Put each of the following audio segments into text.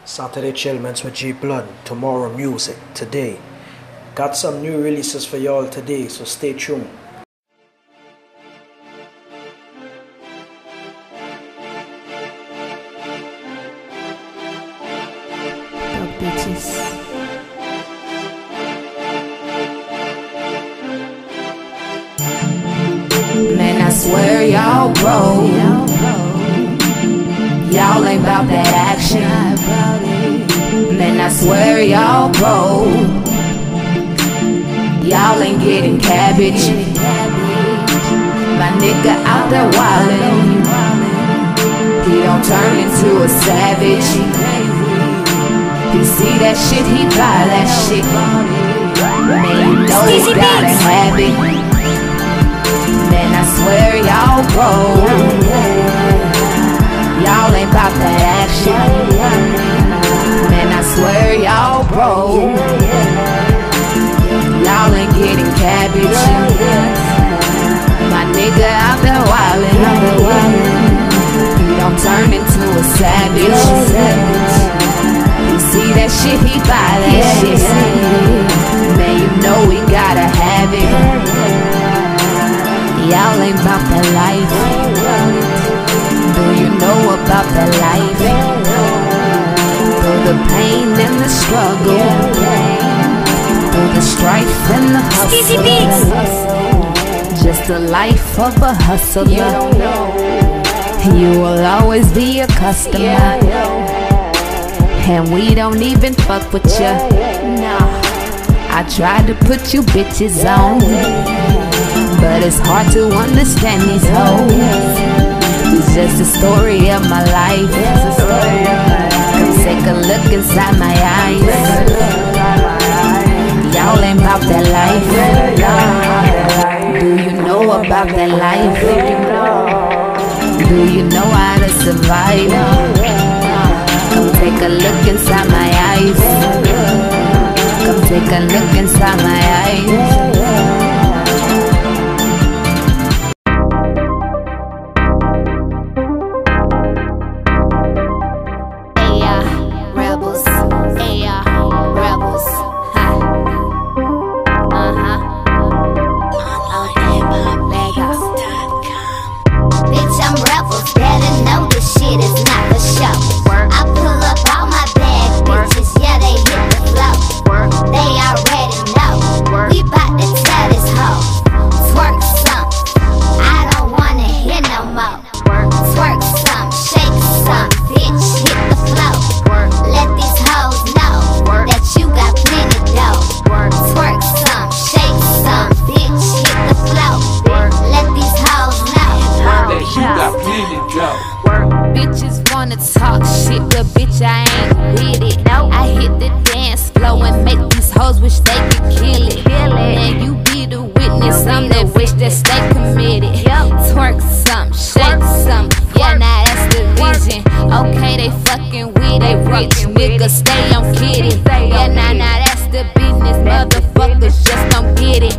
Saturday Chillments with G Blood, tomorrow music, today. Got some new releases for y'all today, so stay tuned. Man, I swear y'all broke. Y'all ain't about that action. Man, I swear y'all broke. Y'all ain't getting cabbage. My nigga out there wildin'. He don't turn into a savage. He see that shit, he buy that shit. Man, you know he gotta have it. Man, I swear y'all broke. Y'all ain't about that action. Man, I swear y'all broke. Y'all ain't getting cabbage. My nigga out there wildin'. He don't turn into a savage. He see that shit, he buy that shit. Man, you know we gotta have it. Y'all ain't about that life. Do you know about that life? Through the pain and the struggle, through the strife and the hustle, just the life of a hustler. You will always be a customer, and we don't even fuck with ya. I tried to put you bitches on, but it's hard to understand these hoes. It's just a story of my life. Come take a look inside my eyes. Y'all ain't about that life. Do you know about that life? Do you know how to survive? Come take a look inside my eyes. Come take a look inside my eyes. Bitches wanna talk shit, but bitch I ain't with it. I hit the dance floor and make these hoes wish they could kill it. And you be the witness, I'm that bitch that stay committed. Twerk some, shake some, yeah, now that's the vision. Okay, they fucking with it, rich niggas stay on kitty. Yeah, now that's the business, motherfuckers just don't get it.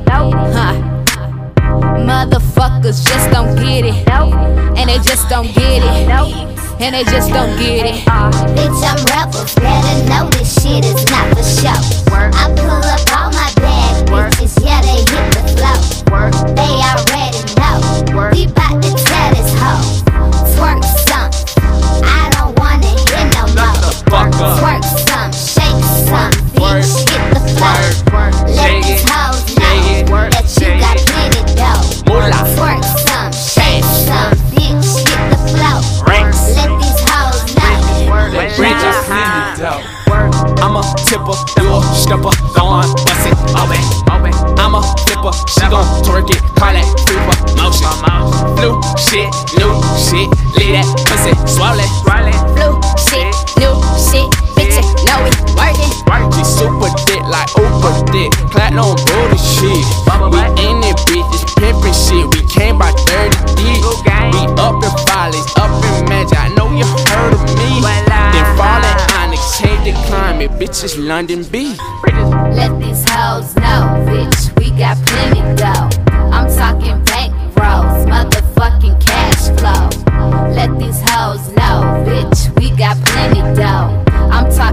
Motherfuckers just don't get it. And they just don't get it. And they just don't get it. Bitch, I'm rebels, better know this shit is not for show. I pull up all my bad bitches, yeah, they hit the flow. They already know, we bout to tell this hoe. Twerk some, I don't wanna hear no more. Twerk some, shake some, bitch, hit the flow. Let these hoes know that you got plenty dough. Twerk some, shake some, bitch, hit the flow. Let these hoes know that you got plenty dough. I'm a tipper, you a stripper, go on, bust it, open. I'm a flipper, she gon' twerk it, call that creeper motion. Blue shit, new shit, leave that pussy swollen. Blue shit, new shit, bitch, know we working. She super thick like Uber dick, platinum booty shit. We in it, bitch, it's pimpin' shit. We came by 30 deep. We up in Follies, up in Magic. I know you heard of me. Then falling Onyx, change the climate, bitch, it's London B. Let these hoes know, bitch, we got plenty dough. I'm talking bank rolls, motherfucking cash flow. Let these hoes know, bitch, we got plenty dough. I'm talking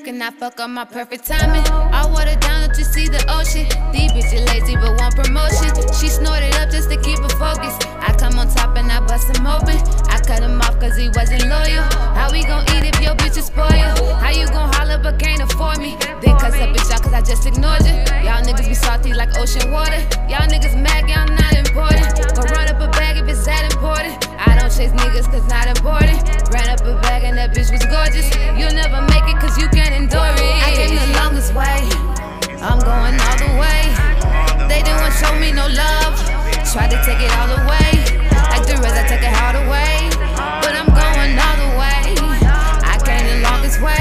can I fuck up my perfect timing? I water down, don't you see the ocean? These bitches lazy but want promotion. She snorted up just to keep her focused. I come on top and I bust him open. I cut him off cause he wasn't loyal. How we gon' eat if your bitch is spoiled? How you gon' holler but can't afford me? Then cuss a bitch out cause I just ignored you. Y'all niggas be salty like ocean water. Y'all niggas mad, y'all not important. Go run up a bag if it's that important. I don't chase niggas cause not important. Ran up a bag and that bitch was gorgeous. You'll never make it cause you can't endure it. I came the longest way, I'm going all the way. They didn't want to show me no love, tried to take it all away. Like the rest I take it all away, but I'm going all the way. I came the longest way,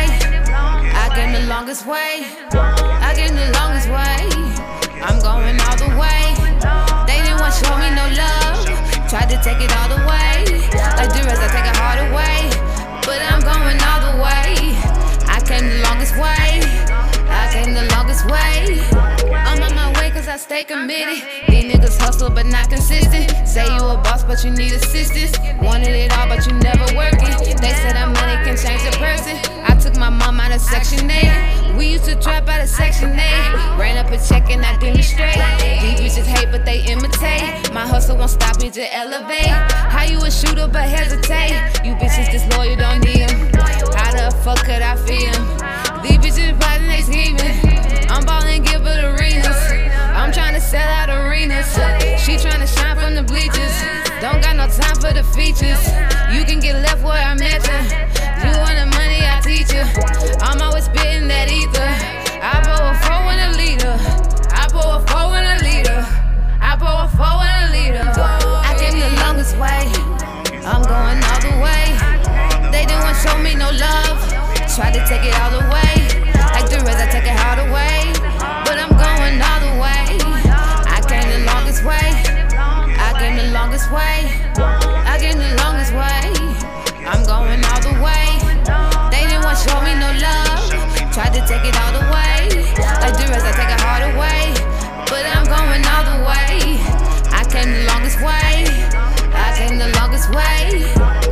I came the longest way, I came the longest way. I'm going all the way. They didn't want to show me no love, tried to take it all away. Like the rest I take it all away, but I'm going all the way. I came the longest way, I came the longest way. I'm on my way cause I stay committed. These niggas hustle but not consistent. Say you a boss but you need assistance. Wanted it all but you never work it. They said that money can change a person. I took my mom out of Section 8. We used to trap out of Section 8. Ran up a check and I demonstrate. These bitches hate but they imitate. My hustle won't stop, it just elevate. How you a shooter but hesitate? You bitches disloyal, don't need them. How the fuck could I feel them? These bitches plotting, they scheming. I'm ballin' Gilbert arenas. I'm tryna sell out arenas. She tryna shine from the bleachers. Don't got no time for the features. You can get left where I met you. You want the money, I teach you. I'm always spitting that ether. I pour a 4 in a liter. I pour a 4 in a liter. I pour a 4 in a liter. I came the longest way, I'm going all the way. They didn't want to show me no love, tried to take it all away. Like the rest I take it all away, but I'm going all the way. I came the longest way, I came the longest way, I came the longest way. I'm going all the way. They didn't want to show me no love, tried to take it all away. Like the rest I take it all away, but I'm going all the way. I came the longest way, I came the longest way.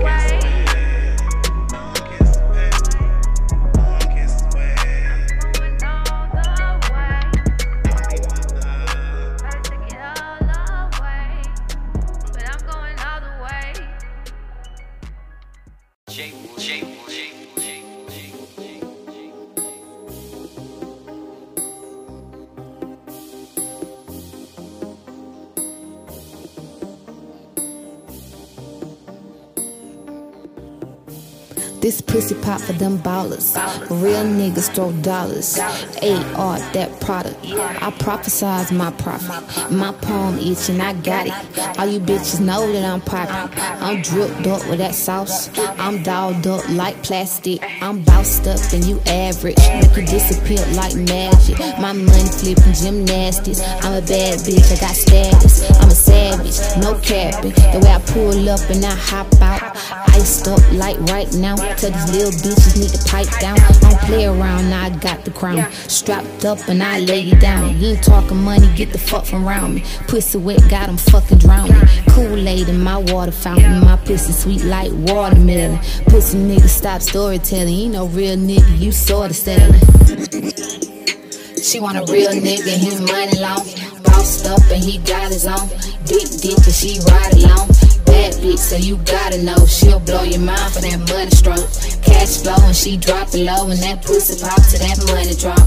This pussy pop for them ballers. Real niggas throw dollars. AR, that product. I prophesize my profit. My palm itching, I got it. All you bitches know that I'm poppin'. I'm dripped up with that sauce. I'm dolled up like plastic. I'm bossed up and you average. Make you disappear like magic. My money flipping gymnastics. I'm a bad bitch, I got status. I'm a savage, no capping. The way I pull up and I hop out. Iced up like right now. Tell these little bitches need to pipe down. I don't play around, now I got the crown. Strapped up and I lay you down. You ain't talking money, get the fuck from around me. Pussy wet, got them fucking drowning. Kool-Aid in my water fountain. My pussy sweet like watermelon. Pussy nigga, stop storytelling. You know real nigga, you sorta selling. She want a real nigga, his money long. Bossed up and he got his own. Big dick and she ride along. Bad bitch, so you gotta know. She'll blow your mind for that money stroke. Cash flow and she drop it low. And that pussy pop to that money drop.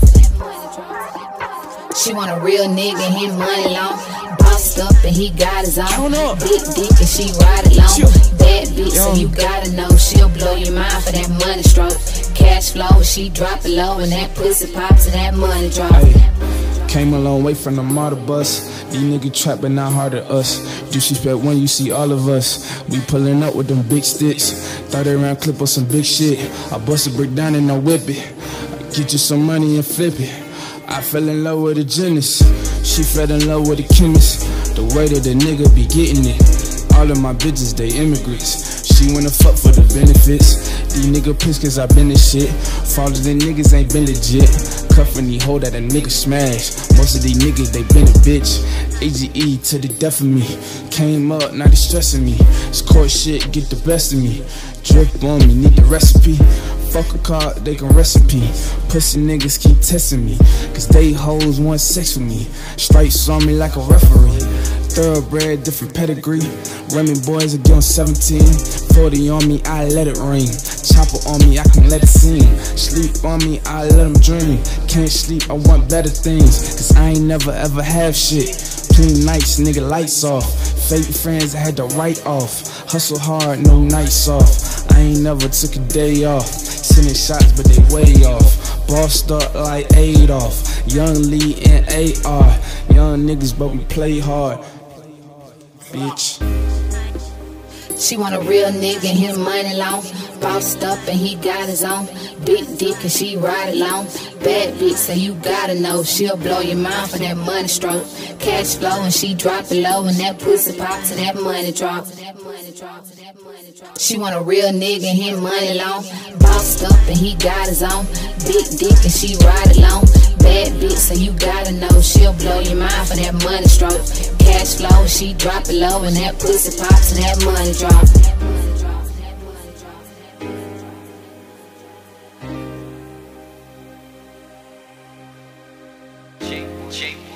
She want a real nigga, his money long. Bossed up and he got his own. Big dick and she ride along. Bad bitch, so you gotta know. She'll blow your mind for that money stroke. Cash flow and she drop it low. And that pussy pop to that money drop. Came a long way from the model bus. These niggas trapping not hard at us. Disrespect when you see all of us. We pulling up with them big sticks. 30 round clip of some big shit. I bust a brick down and I whip it. I get you some money and flip it. I fell in love with a gymnast. She fell in love with a chemist. The way that the nigga be getting it. All of my bitches, they immigrants. She wanna fuck for the benefits. These niggas pissed cause I been this shit. Fathers and niggas ain't been legit. Cuffin' these hoe that a nigga smash. Most of these niggas, they been a bitch. AGE to the death of me. Came up, now they stressing me. This court shit get the best of me. Drip on me, need the recipe. Fuck a car, they can recipe. Pussy niggas keep testing me, cause they hoes want sex with me. Stripes on me like a referee. Thoroughbred, different pedigree. Remy boys are doing 17. 40 on me, I let it ring. Chopper on me, I can let it sing. Sleep on me, I let them dream. Can't sleep, I want better things, cause I ain't never ever have shit. Clean nights, nigga, lights off. Fake friends, I had to write off. Hustle hard, no nights off. I ain't never took a day off. Sending shots, but they way off. Bossed up like Adolf. Young Lee and AR. Young niggas, but we play hard. Bitch. She want a real nigga and his money long. Bossed up and he got his own. Big dick and she ride along. Bad bitch, so you gotta know. She'll blow your mind for that money stroke. Cash flow and she drop it low. And that pussy pop to that money drop. She want a real nigga and his money long. Bossed up and he got his own. Big dick and she ride along. Bad bitch, so you gotta know. She'll blow your mind for that money stroke. Cash flow and she drop it low. And that pussy pop to that money drop. Cheap.